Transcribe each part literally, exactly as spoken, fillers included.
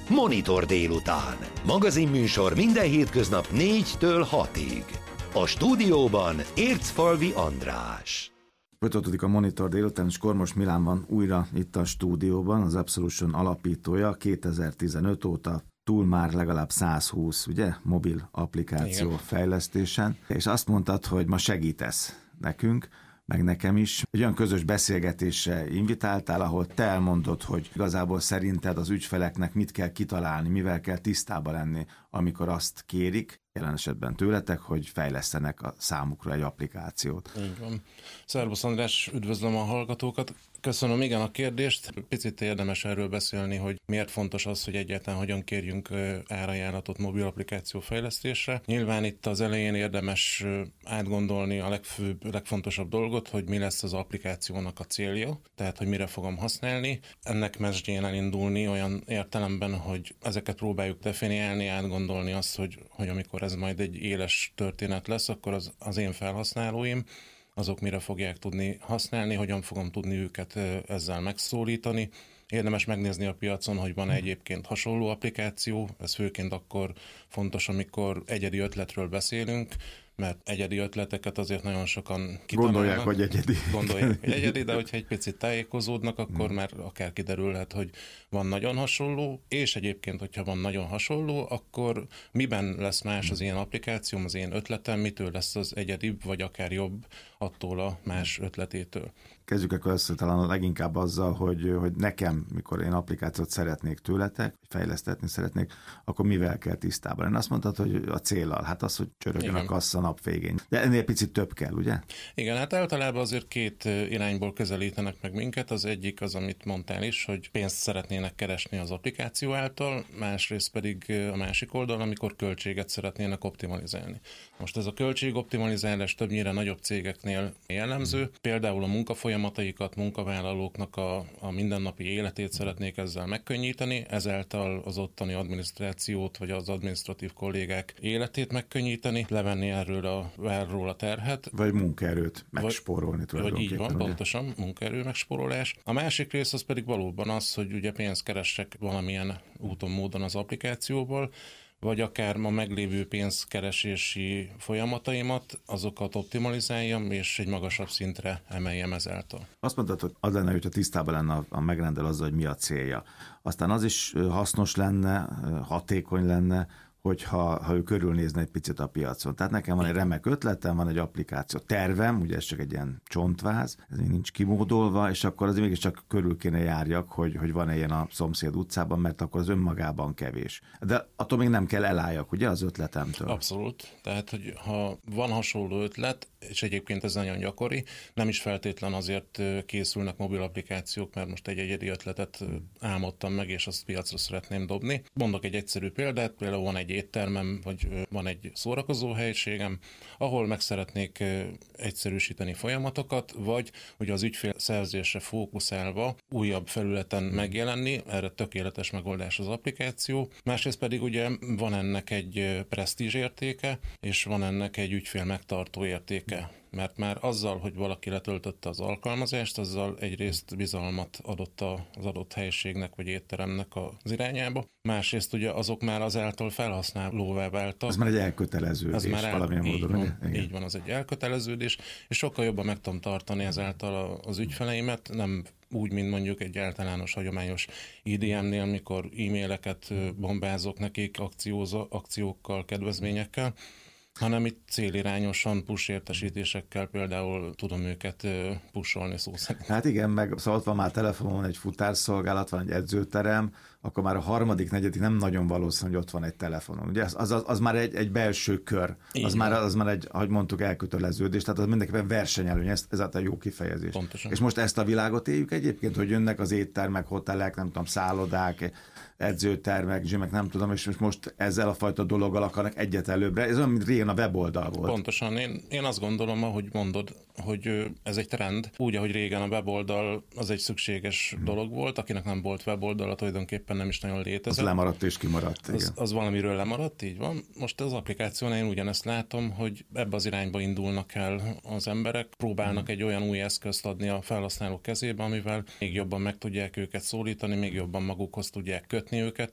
Monitor délután. Magazinműsor minden hétköznap négytől hatig. A stúdióban Ércfalvi András. Folytatódik a Monitor délután, és Kormos Milán van újra itt a stúdióban, az Absolution alapítója, kétezer-tizenöt óta túl már legalább száz húsz, ugye, mobil applikáció Igen. fejlesztésen, és azt mondtad, hogy ma segítesz nekünk, meg nekem is. Egy olyan közös beszélgetésre invitáltál, ahol te elmondod, hogy igazából szerinted az ügyfeleknek mit kell kitalálni, mivel kell tisztába lenni, amikor azt kérik, jelen esetben tőletek, hogy fejlesztenek a számukra egy applikációt. Így van. Szervusz András, üdvözlöm a hallgatókat. Köszönöm, igen, a kérdést. Picit érdemes erről beszélni, hogy miért fontos az, hogy egyáltalán hogyan kérjünk árajánlatot mobil applikáció fejlesztésre. Nyilván itt az elején érdemes átgondolni a legfőbb, legfontosabb dolgot, hogy mi lesz az applikációnak a célja, tehát hogy mire fogom használni. Ennek mesdjén elindulni olyan értelemben, hogy ezeket próbáljuk definiálni, átgondolni azt, hogy, hogy amikor ez majd egy éles történet lesz, akkor az, az én felhasználóim, azok mire fogják tudni használni, hogyan fogom tudni őket ezzel megszólítani. Érdemes megnézni a piacon, hogy van egyébként hasonló applikáció, ez főként akkor fontos, amikor egyedi ötletről beszélünk, mert egyedi ötleteket azért nagyon sokan kitalálnak. Gondolják, hogy egyedi. Gondolják, hogy egyedi, de hogyha egy picit tájékozódnak, akkor hmm. már akár kiderülhet, hogy van nagyon hasonló, és egyébként, hogyha van nagyon hasonló, akkor miben lesz más az én applikációm, az én ötletem, mitől lesz az egyedibb, vagy akár jobb attól a más ötletétől. Kezdjük akkor össze talán leginkább azzal, hogy, hogy nekem, mikor én applikációt szeretnék tőletek, fejlesztetni szeretnék, akkor mivel kell tisztában lenni? Azt mondtad, hogy a céllal, hát az, hogy csörögjön a kassa nap végén. De ennél picit több kell, ugye? Igen, hát általában azért két irányból közelítenek meg minket. Az egyik az, amit mondtál is, hogy pénzt szeretnének keresni az applikáció által, másrészt pedig a másik oldal, amikor költséget szeretnének optimalizálni. Most ez a költségoptimalizálás többnyire nagyobb cégeknél jellemző, hmm. például a munkafolyamataikat, munkavállalóknak a, a mindennapi életét szeretnék ezzel megkönnyíteni, ezáltal az ottani adminisztrációt vagy az adminisztratív kollégák életét megkönnyíteni, levenni erről a várról a terhet. Vagy munkaerőt megspórolni tulajdonképpen. Vagy így van, ugye? Pontosan, munkaerő megspórolás. A másik rész az pedig valóban az, hogy ugye pénzt keressek valamilyen úton, módon az applikációból, vagy akár ma meglévő pénzkeresési folyamataimat, azokat optimalizáljam, és egy magasabb szintre emeljem ezáltal. Azt mondtad, hogy az lenne, hogyha tisztában lenne a, a megrendel azzal, hogy mi a célja. Aztán az is hasznos lenne, hatékony lenne, hogyha ha ő körülnézne egy picit a piacon. Tehát nekem van egy remek ötletem, van egy applikáció tervem, ugye ez csak egy ilyen csontváz, ez még nincs kimódolva, és akkor azért mégiscsak körül kéne járjak, hogy, hogy van-e ilyen a szomszéd utcában, mert akkor az önmagában kevés. De attól még nem kell elálljak, ugye, az ötletemtől. Abszolút. Tehát, hogy ha van hasonló ötlet, és egyébként ez nagyon gyakori, nem is feltétlen azért készülnek mobil applikációk, mert most egy egyedi ötletet álmodtam meg, és azt piacra szeretném dobni. Mondok egy egyszerű példát, például van egy éttermem, vagy van egy szórakozó helyiségem, ahol meg szeretnék egyszerűsíteni folyamatokat, vagy ugye az ügyfél szerzésre fókuszálva újabb felületen megjelenni, erre tökéletes megoldás az applikáció. Másrészt pedig ugye van ennek egy presztízs értéke, és van ennek egy ügyfél megtartó értéke. Mert már azzal, hogy valaki letöltötte az alkalmazást, azzal egyrészt bizalmat adott az adott helyiségnek vagy étteremnek az irányába. Másrészt ugye azok már azáltal felhasználóvá váltak. Ez már egy elköteleződés. Ez már el, valamilyen így módon. Van, Igen. így van, az egy elköteleződés, és sokkal jobban meg tudom tartani ezáltal az ügyfeleimet, nem úgy, mint mondjuk egy általános, hagyományos I D M-nél, mikor e-maileket bombázok nekik akciózo, akciókkal, kedvezményekkel, hanem itt célirányosan push értesítésekkel például tudom őket pusolni szó szerint. Hát igen, meg szóval ott van már telefonon egy futárszolgálat, van egy edzőterem, akkor már a harmadik, negyedik nem nagyon valószínű, hogy ott van egy telefonon. Ugye az, az, az már egy, egy belső kör, az már, az már egy, ahogy mondtuk, elköteleződés, tehát az mindenképpen versenyelőny, ez, ez a jó kifejezés. Pontosan. És most ezt a világot éljük egyébként, hogy jönnek az éttermek, hotelek, nem tudom, szállodák, edzőtermek, gymek, nem tudom, és most ezzel a fajta dologgal akarnak egyet előbbre. Ez olyan, mint régen a weboldal volt. Pontosan. Én, én azt gondolom, ahogy mondod, hogy ez egy trend. Úgy, ahogy régen a weboldal az egy szükséges hmm. dolog volt, akinek nem volt weboldala, tulajdonképpen nem is nagyon létezett. Az lemaradt és kimaradt. Az, az valamiről lemaradt, így van. Most az applikációnál én ugyanezt látom, hogy ebbe az irányba indulnak el az emberek, próbálnak hmm. egy olyan új eszközt adni a felhasználók kezébe, amivel még jobban meg tudják őket szólítani, még jobban magukhoz tudják kötni őket,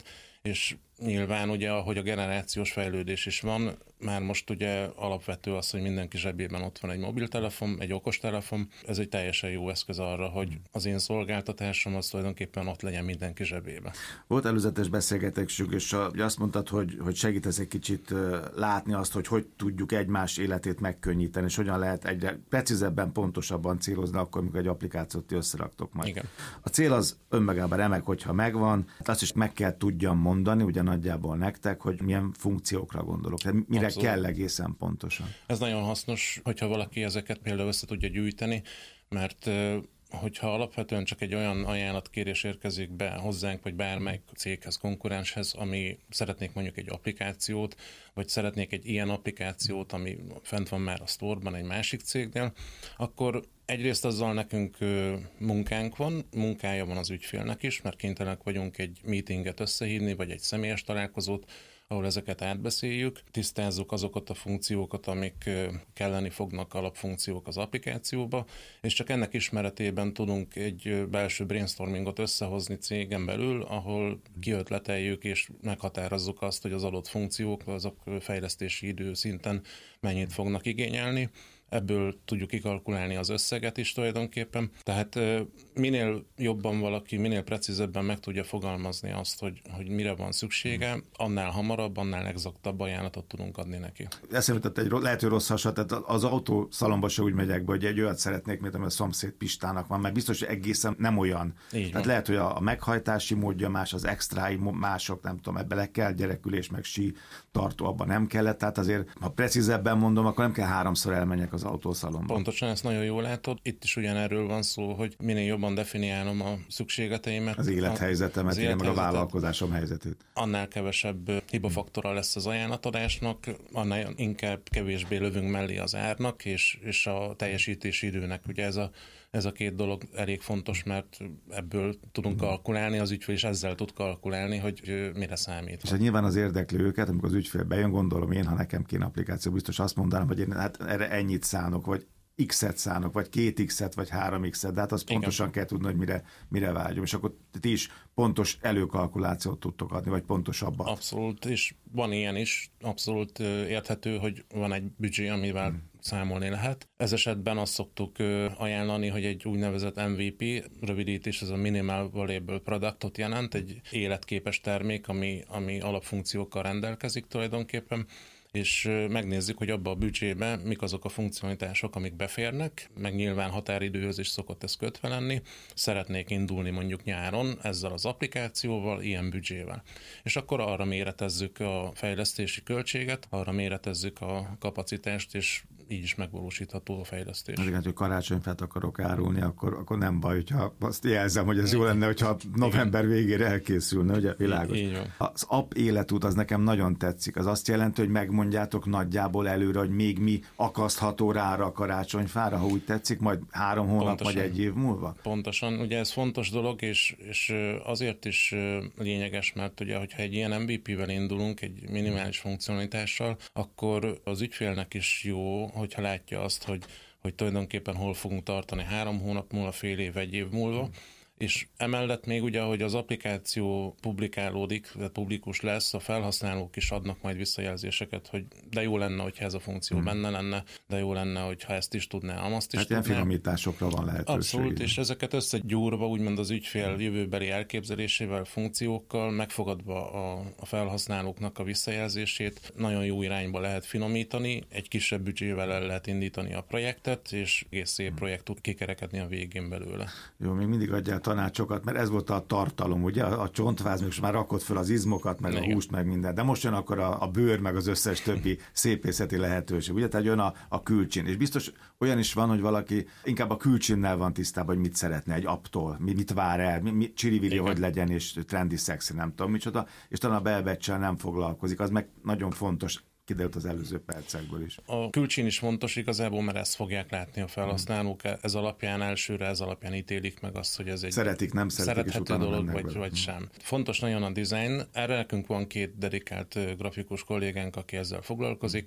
és nyilván ugye, ahogy a generációs fejlődés is van, már most ugye alapvető az, hogy mindenki zsebében ott van egy mobiltelefon, egy okostelefon, ez egy teljesen jó eszköz arra, hogy az én szolgáltatásom az tulajdonképpen ott legyen mindenki zsebében. Volt előzetes beszélgetésünk, és azt mondtad, hogy, hogy segítesz egy kicsit látni azt, hogy hogy tudjuk egymás életét megkönnyíteni, és hogyan lehet egyre precízebben, pontosabban célozni akkor, amikor egy applikációt ti összeraktok majd. Igen. A cél az önmagában remek, hogyha megvan, azt is meg kell tudjam mondani, ugye nagyjából nektek, hogy milyen funkciókra gondolok, tehát mire Abszolút. Kell egészen pontosan. Ez nagyon hasznos, hogyha valaki ezeket például össze tudja gyűjteni, mert hogyha alapvetően csak egy olyan ajánlatkérés érkezik be hozzánk, vagy bármelyik céghez, konkurenshez, ami szeretnék mondjuk egy applikációt, vagy szeretnék egy ilyen applikációt, ami fent van már a sztorban egy másik cégnél, akkor egyrészt azzal nekünk munkánk van, munkája van az ügyfélnek is, mert kénytelenek vagyunk egy meetinget összehívni, vagy egy személyes találkozót, ahol ezeket átbeszéljük, tisztázzuk azokat a funkciókat, amik kelleni fognak, alapfunkciók az applikációba, és csak ennek ismeretében tudunk egy belső brainstormingot összehozni cégen belül, ahol kiötleteljük és meghatározzuk azt, hogy az adott funkciók, azok fejlesztési idő szinten mennyit fognak igényelni. Ebből tudjuk kikalkulálni az összeget is tulajdonképpen. Tehát minél jobban valaki, minél precízebben meg tudja fogalmazni azt, hogy, hogy mire van szüksége, annál hamarabb, annál exaktabb ajánlatot tudunk adni neki. Eszembe egy lehet, hogy rossz hasonlat, tehát az autószalomba se úgy megyek be, hogy egy olyat szeretnék, mint ami a szomszéd Pistának van, mert biztos, hogy egészen nem olyan. Így tehát van. lehet, hogy a meghajtási módja más, az extrái mások, nem tudom, ebbe le kell gyerekülés, meg sí tartó, abban nem kellett, tehát azért, ha precízebben mondom, akkor nem kell háromszor elmenjek az autószalomba. Pontosan, ezt nagyon jól látod. Itt is ugyanerről van szó, hogy minél jobban definiálom a szükségleteimet. Az élethelyzetemet, az igen, meg a vállalkozásom helyzetét. Annál kevesebb hibafaktora lesz az ajánlatadásnak, annál inkább kevésbé lövünk mellé az árnak, és, és a teljesítési időnek. Ugye ez a, ez a két dolog elég fontos, mert ebből tudunk kalkulálni, az ügyfél is ezzel tud kalkulálni, hogy mire számít. És hát nyilván az érdekli őket, amikor az ügyfél bejön, gondolom én, ha nekem kéne applikáció, biztos azt mondanám, hogy én hát erre ennyit szánok, vagy X-et szánok, vagy két X-et, vagy három X-et, de hát azt Igen. pontosan kell tudni, hogy mire, mire vágyom. És akkor ti is pontos előkalkulációt tudtok adni, vagy pontosabban. Abszolút, és van ilyen is, abszolút érthető, hogy van egy büdzsé, amivel hmm. számolni lehet. Ez esetben azt szoktuk ajánlani, hogy egy úgynevezett em vé pé, rövidítés, ez a Minimal Valuable Productot jelent, egy életképes termék, ami, ami alapfunkciókkal rendelkezik tulajdonképpen, és megnézzük, hogy abba a büdzsébe mik azok a funkcionalitások, amik beférnek, meg nyilván határidőhöz is szokott ez kötve lenni. Szeretnék indulni mondjuk nyáron ezzel az applikációval, ilyen büdzsével. És akkor arra méretezzük a fejlesztési költséget, arra méretezzük a kapacitást, és így is megvalósítható a fejlesztés. Igen, hogy karácsonyfát akarok árulni, akkor, akkor nem baj, hogyha azt jelzem, hogy ez jó lenne, hogyha november végére elkészülne, ugye világos. Így van. Az app életút az nekem nagyon tetszik. Az azt jelenti, hogy megmondjátok nagyjából előre, hogy még mi akasztható rá a karácsonyfára, ha úgy tetszik, majd három hónap, Pontosan. vagy egy év múlva? Pontosan, ugye ez fontos dolog, és, és azért is lényeges, mert ugye, hogyha egy ilyen em vé pé-vel indulunk, egy minimális funkcionalitással, akkor az ügyfélnek is jó, hogyha látja azt, hogy, hogy tulajdonképpen hol fogunk tartani három hónap múlva, fél év, egy év múlva, és emellett még ugye, hogy az applikáció publikálódik, tehát publikus lesz, a felhasználók is adnak majd visszajelzéseket, hogy de jó lenne, hogyha ez a funkció hmm. benne lenne, de jó lenne, hogyha ezt is tudná, azt is hát tudná. ilyen finomításokra van lehetőség. Abszolút, és ezeket összegyúrva, úgymond az ügyfél jövőbeli elképzelésével, funkciókkal, megfogadva a, a felhasználóknak a visszajelzését, nagyon jó irányba lehet finomítani, egy kisebb büdzsével el lehet indítani a projektet, és egész szép projekt tud kikerekedni a végén belőle. Jó, még mindig adjál tanácsokat, mert ez volt a tartalom, ugye? A csontváz, most már rakott föl az izmokat, meg igen. a húst, meg minden, de most jön akkor a, a bőr, meg az összes többi szépészeti lehetőség, ugye? Tehát jön a, a külcsin, és biztos olyan is van, hogy valaki inkább a külcsinnel van tisztában, hogy mit szeretne egy apptól, mit vár el, mit csirivili, hogy legyen, és trendi, szexi, nem tudom micsoda, és talán a belbecsel nem foglalkozik, az meg nagyon fontos, kiderült az előző percekből is. A külcsin is fontos igazából, mert ezt fogják látni a felhasználók, ez alapján elsőre, ez alapján ítélik meg azt, hogy ez egy szeretik, nem szeretik, szerethető dolog, vagy, vagy sem. Fontos nagyon a design, erre nekünk van két dedikált grafikus kollégánk, aki ezzel foglalkozik,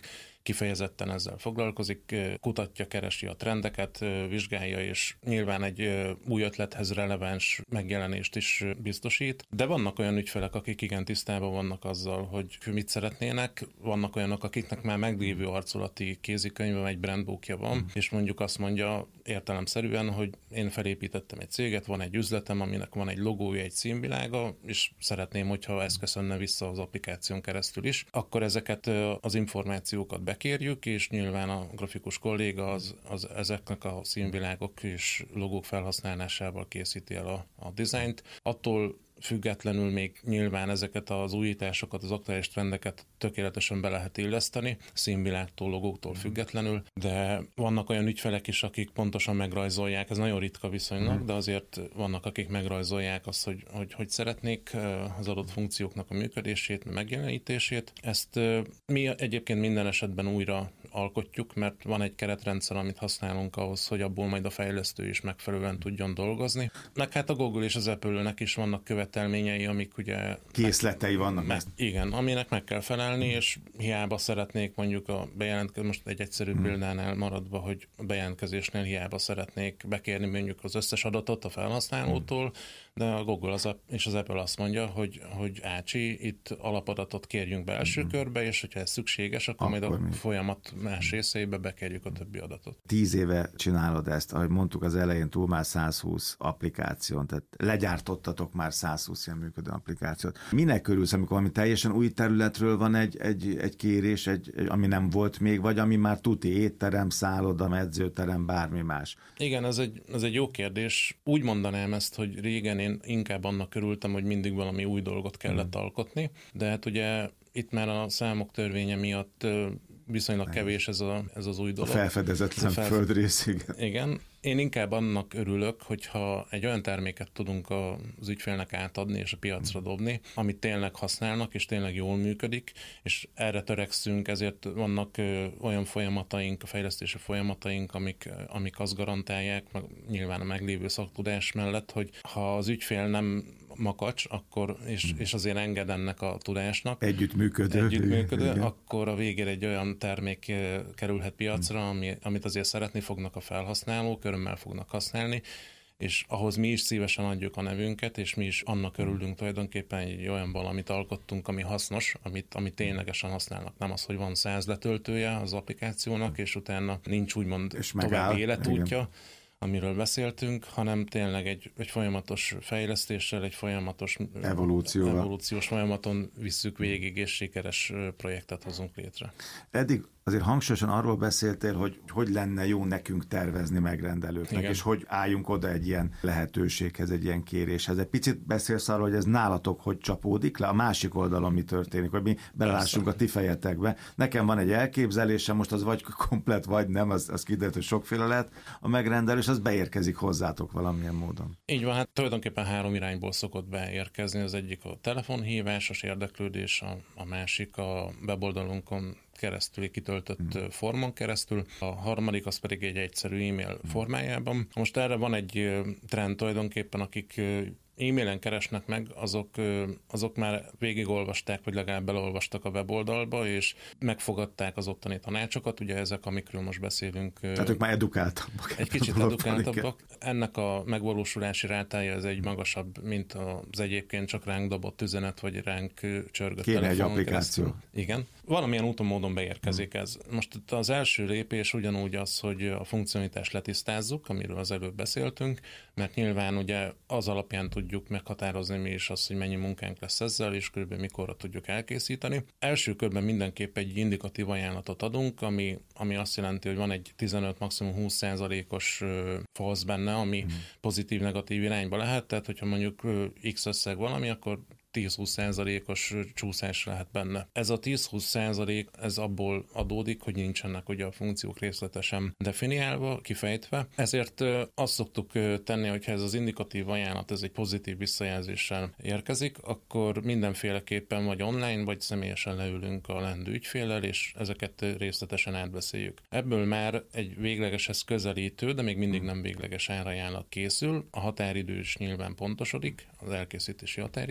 kifejezetten ezzel foglalkozik, kutatja, keresi a trendeket, vizsgálja, és nyilván egy új ötlethez releváns megjelenést is biztosít. De vannak olyan ügyfelek, akik igen tisztában vannak azzal, hogy mit szeretnének, vannak olyanok, akiknek már meglévő arculati kézikönyve, egy brandbookja van, mm. és mondjuk azt mondja értelemszerűen, hogy én felépítettem egy céget, van egy üzletem, aminek van egy logója, egy színvilága, és szeretném, hogyha ez köszönne vissza az applikáción keresztül is, akkor ezeket az információkat bekérjük, és nyilván a grafikus kolléga az, az ezeknek a színvilágok és logók felhasználásával készíti el a, a dizájnt. Attól függetlenül még nyilván ezeket az újításokat, az aktuális trendeket tökéletesen be lehet illeszteni, színvilágtól, logóktól függetlenül, de vannak olyan ügyfelek is, akik pontosan megrajzolják, ez nagyon ritka viszonylag, de azért vannak, akik megrajzolják azt, hogy hogy, hogy szeretnék az adott funkcióknak a működését, megjelenítését. Ezt mi egyébként minden esetben újra alkotjuk, mert van egy keretrendszer, amit használunk ahhoz, hogy abból majd a fejlesztő is megfelelően tudjon dolgozni. Meg hát a Google és az Apple-nek is vannak követelményei, amik ugye... Készletei vannak. Me- igen, aminek meg kell felelni, és hiába szeretnék mondjuk a bejelentkezés, most egy egyszerű hmm. példánál maradva, hogy a bejelentkezésnél hiába szeretnék bekérni mondjuk az összes adatot a felhasználótól, hmm. de a Google az és az Apple azt mondja, hogy, hogy ácsi, itt alapadatot kérjünk be első hmm. körbe, és hogyha ez szükséges, akkor, akkor majd a mi? folyamat más részeibe bekérjük a többi adatot. Tíz éve csinálod ezt, ahogy mondtuk az elején, túl már száz húsz applikáción, tehát legyártottatok már száz húsz ilyen működő applikációt. Minek körülsz, amikor valami teljesen új területről van egy, egy, egy kérés, egy, ami nem volt még, vagy ami már tuti étterem, szálloda, edzőterem, bármi más? Igen, ez egy, ez egy jó kérdés. Úgy mondanám ezt, hogy régen én inkább annak örültem, hogy mindig valami új dolgot kellett hmm. alkotni, de hát ugye itt már a számok törvénye miatt viszonylag kevés ez, a, ez az új dolog. A felfedezetlen felf... földrész, igen. Igen. Én inkább annak örülök, hogyha egy olyan terméket tudunk az ügyfélnek átadni és a piacra dobni, amit tényleg használnak, és tényleg jól működik, és erre törekszünk, ezért vannak olyan folyamataink, a fejlesztési folyamataink, amik, amik azt garantálják, meg nyilván a meglévő szaktudás mellett, hogy ha az ügyfél nem makacs, akkor, és, és azért enged ennek a tudásnak. Együttműködő. Együttműködő, akkor a végére egy olyan termék kerülhet piacra, ami, amit azért szeretni fognak a felhasználók, örömmel fognak használni, és ahhoz mi is szívesen adjuk a nevünket, és mi is annak örülünk tulajdonképpen, egy olyan valamit alkottunk, ami hasznos, amit, amit ténylegesen használnak. Nem az, hogy van száz letöltője az applikációnak, és utána nincs úgymond és további életútja, igen. amiről beszéltünk, hanem tényleg egy, egy folyamatos fejlesztéssel, egy folyamatos evolúcióval. evolúciós folyamaton visszük végig, és sikeres projektet hozunk létre. Eddig azért hangsúlyosan arról beszéltél, hogy hogy lenne jó nekünk tervezni megrendelőknek, igen. és hogy álljunk oda egy ilyen lehetőséghez, egy ilyen kéréshez. Egy picit beszélsz arról, hogy ez nálatok hogy csapódik le, a másik oldalon mi történik, hogy mi belelássunk a ti fejetekbe. Nekem van egy elképzelésem, most az vagy komplet, vagy nem, az, az kiderült, hogy sokféle lehet a megrendelő, és az beérkezik hozzátok valamilyen módon. Így van, hát tulajdonképpen három irányból szokott beérkezni. Az egyik a telefonhívásos érdeklődés, a, a másik a weboldalunkon keresztül, kitöltött hmm. formon keresztül, a harmadik az pedig egy egyszerű e-mail formájában. Most erre van egy trend tulajdonképpen, akik e-mailen keresnek meg, azok, azok már végigolvasták, vagy legalább beleolvastak a weboldalba, és megfogadták az ottani tanácsokat, ugye ezek, amikről most beszélünk. Tehát ők már edukáltabbak. Egy kicsit edukáltabbak. Ennek a megvalósulási rátája ez egy magasabb, mint az egyébként csak ránk dobott üzenet, vagy ránk csörgött Kéne telefonon egy applikáció. Keresztül. Igen. Valamilyen úton módon beérkezik hmm. ez. Most itt az első lépés ugyanúgy az, hogy a funkcionalitást letisztázzuk, amiről az előbb beszéltünk, mert nyilván ugye az alapján tudjuk meghatározni mi is azt, hogy mennyi munkánk lesz ezzel, és körülbelül mikorra tudjuk elkészíteni. Első körben mindenképp egy indikatív ajánlatot adunk, ami, ami azt jelenti, hogy van egy tizenöt, maximum húsz százalékos falsz benne, ami hmm. pozitív-negatív irányba lehet, tehát hogyha mondjuk X összeg valami, akkor tíz-húsz százalékos csúszás lehet benne. Ez a tíz-húsz százalék, ez abból adódik, hogy nincsenek ugye a funkciók részletesen definiálva, kifejtve. Ezért azt szoktuk tenni, hogyha ez az indikatív ajánlat, ez egy pozitív visszajelzéssel érkezik, akkor mindenféleképpen vagy online, vagy személyesen leülünk a leendő ügyféllel, és ezeket részletesen átbeszéljük. Ebből már egy véglegeshez közelítő, de még mindig nem végleges árajánlat készül. A határidő is nyilván pontosodik, az elkészítési határidő.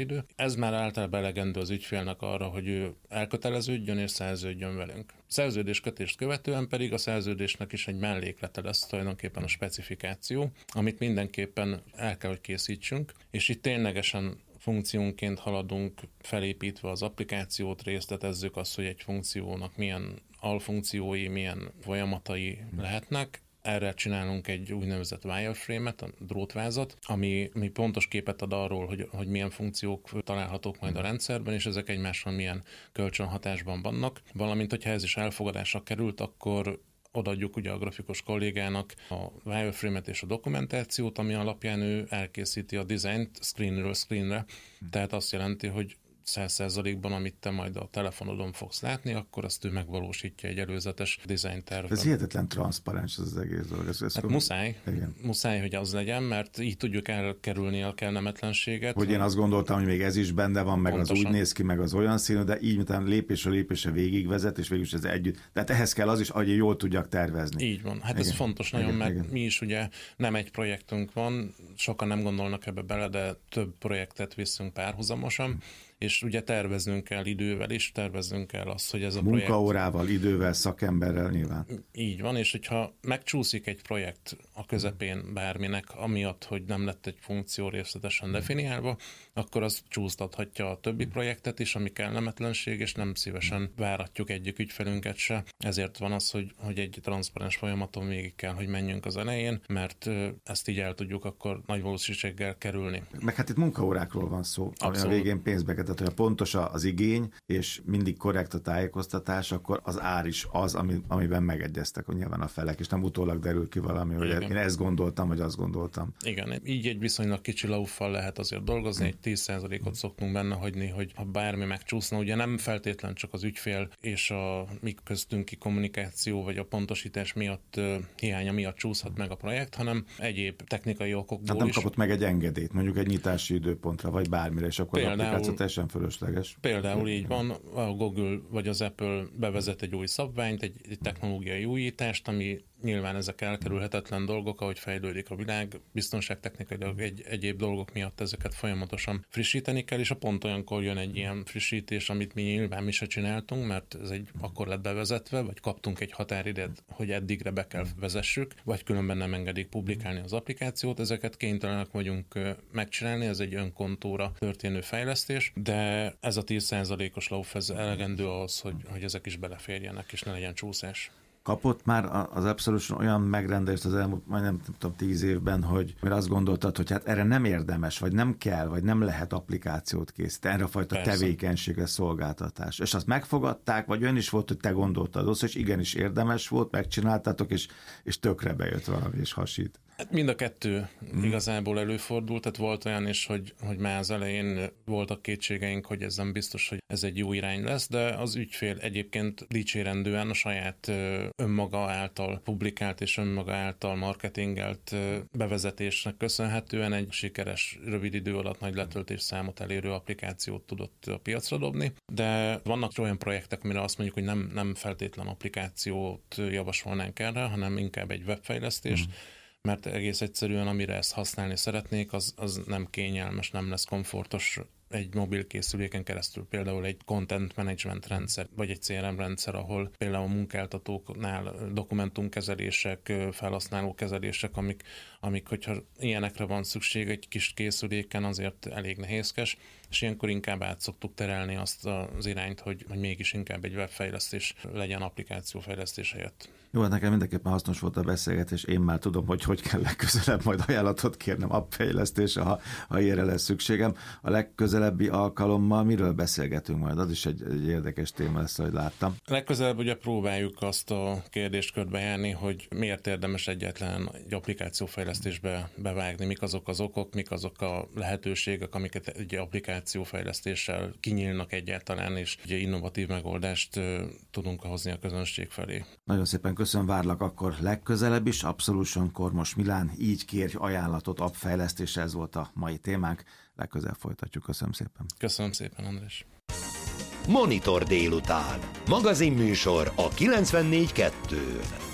ez már általában elegendő az ügyfélnek arra, hogy ő elköteleződjön és szerződjön velünk. Szerződéskötést követően pedig a szerződésnek is egy melléklete lesz tulajdonképpen a specifikáció, amit mindenképpen el kell, hogy készítsünk, és itt ténylegesen funkciónként haladunk, felépítve az applikációt, részletezzük azt, hogy egy funkciónak milyen alfunkciói, milyen folyamatai lehetnek. Erre csinálunk egy úgynevezett wireframe-et, a drótvázat, ami, ami pontos képet ad arról, hogy, hogy milyen funkciók találhatók majd a rendszerben, és ezek egymással milyen kölcsönhatásban vannak. Valamint, hogyha ez is elfogadásra került, akkor odaadjuk ugye a grafikus kollégának a wireframe-et és a dokumentációt, ami alapján ő elkészíti a dizájnt screenről screenre. Tehát azt jelenti, hogy száz százalékban, amit te majd a telefonodon fogsz látni, akkor azt ő megvalósítja egy előzetes design tervben. Ez hihetetlen transzparens ez az egész dolog. Ez, ez hát muszáj, muszáj, hogy az legyen, mert így tudjuk elkerülni a kellemetlenséget. Hogy én azt gondoltam, hogy még ez is benne van, meg pontosan. Az úgy néz ki, meg az olyan színű, de így utána lépésről lépésre végigvezet, és végül is ez együtt. Tehát ehhez kell az is, hogy jól tudjak tervezni. Így van. Hát igen. Ez fontos nagyon, igen, mert igen. mi is ugye nem egy projektünk van, sokan nem gondolnak ebbe bele, de több projektet viszünk párhuzamosan. És ugye terveznünk kell idővel is, terveznünk kell azt, hogy ez a projekt... Munkaórával, idővel, szakemberrel nyilván. Így van, és hogyha megcsúszik egy projekt a közepén bárminek, amiatt, hogy nem lett egy funkció részletesen definiálva, akkor az csúsztathatja a többi projektet is, ami kellemetlenség, és nem szívesen váratjuk egyik ügyfelünket se. Ezért van az, hogy, hogy egy transzparens folyamaton végig kell, hogy menjünk az elején, mert ezt így el tudjuk akkor nagy valószínűséggel kerülni. Meg hát itt munkaórákról van szó, ami a végén pénzbe. Tehát, hogyha pontos az igény, és mindig korrekt a tájékoztatás, akkor az ár is az, ami, amiben megegyeztek hogy nyilván a felek, és nem utólag derül ki valami, hogy igen. Én ezt gondoltam, vagy azt gondoltam. Igen, így egy viszonylag kicsi lauffal lehet azért dolgozni, egy tíz százalékot szoktunk benne hagyni, hogy ha bármi megcsúszna, ugye nem feltétlen csak az ügyfél és a mi köztünki kommunikáció, vagy a pontosítás miatt uh, hiánya miatt csúszhat meg a projekt, hanem egyéb technikai okokból hát nem is. kapott meg egy engedélyt, mondjuk egy nyitási időpontra, vagy bármire, és akkor például, az applikáció teljesen fölösleges. Például így van, a Google vagy az Apple bevezet egy új szabványt, egy, egy technológiai újítást, ami nyilván ezek elkerülhetetlen dolgok, ahogy fejlődik a világ, biztonságtechnikai egy, egyéb dolgok miatt ezeket folyamatosan frissíteni kell, és a pont olyankor jön egy ilyen frissítés, amit mi nyilván mi se csináltunk, mert ez egy akkor lett bevezetve, vagy kaptunk egy határidőt, hogy eddigre be kell vezessük, vagy különben nem engedik publikálni az applikációt, ezeket kénytelenek vagyunk megcsinálni, ez egy önkontóra történő fejlesztés, de ez a tíz százalékos lauf, ez elegendő ahhoz, hogy, hogy ezek is beleférjenek, és ne legyen csúszás. Kapott már az Absolution olyan megrendelést az elmúlt, majdnem nem tudom, tíz évben, hogy mert azt gondoltad, hogy hát erre nem érdemes, vagy nem kell, vagy nem lehet applikációt készíteni, erre a fajta Persze. tevékenységre, szolgáltatás. És azt megfogadták, vagy ön is volt, hogy te gondoltad azt, és igenis érdemes volt, megcsináltátok, és, és tökre bejött valami, és hasít. Hát mind a kettő hmm. igazából előfordult, tehát volt olyan is, hogy, hogy már az elején voltak kétségeink, hogy ez nem biztos, hogy ez egy jó irány lesz, de az ügyfél egyébként dicsérendően a saját önmaga által publikált és önmaga által marketingelt bevezetésnek köszönhetően egy sikeres, rövid idő alatt nagy letöltés számot elérő applikációt tudott a piacra dobni, de vannak olyan projektek, amire azt mondjuk, hogy nem, nem feltétlen applikációt javasolnánk erre, hanem inkább egy webfejlesztést, hmm. mert egész egyszerűen, amire ezt használni szeretnék, az, az nem kényelmes, nem lesz komfortos egy mobil készüléken keresztül, például egy content management rendszer, vagy egy cé er em rendszer, ahol például a munkáltatóknál dokumentumkezelések, felhasználókezelések, amik, amik, hogyha ilyenekre van szükség egy kis készüléken, azért elég nehézkes, és ilyenkor inkább át szoktuk terelni azt az irányt, hogy, hogy mégis inkább egy webfejlesztés legyen applikációfejlesztés helyett. Jó, hát nekem mindenképpen hasznos volt a beszélgetés, én már tudom, hogy hogy kell legközelebb majd ajánlatot kérnem appfejlesztésre, ha, ha ilyenre lesz szükségem. A legközelebbi alkalommal miről beszélgetünk majd? Az is egy, egy érdekes téma lesz, ahogy láttam. Legközelebb ugye próbáljuk azt a kérdéskört bejárni, hogy miért érdemes egyáltalán egy applikációfejlesztésbe bevágni, mik azok az okok, mik azok a lehetőségek, amiket egy applikációfejlesztéssel kinyílnak egyáltalán, és egy innovatív megoldást tudunk hozni a közönség felé. Nagyon szépen köszönöm, várlak akkor legközelebb is. Absolution Kormos Milán, így kérj ajánlatot appfejlesztésre, ez volt a mai témánk. Legközelebb folytatjuk. Köszönöm szépen. Köszönöm szépen, András. Monitor délután. Magazinműsor a kilencvennégy kettőn.